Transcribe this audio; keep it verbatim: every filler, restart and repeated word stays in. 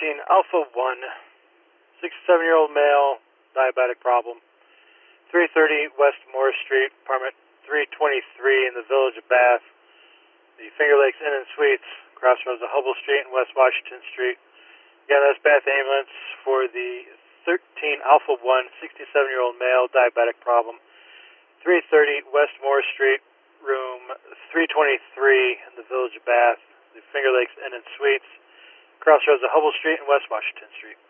thirteen Alpha one, sixty-seven-year-old male, diabetic problem. three thirty West Moore Street, apartment three twenty-three in the Village of Bath. The Finger Lakes Inn and Suites, crossroads of Hubble Street and West Washington Street. Again, that's Bath Ambulance for the thirteen Alpha one, sixty-seven-year-old male, diabetic problem. three thirty West Moore Street, room three twenty-three in the Village of Bath. The Finger Lakes Inn and Suites, crossroads of Hubble Street and West Washington Street.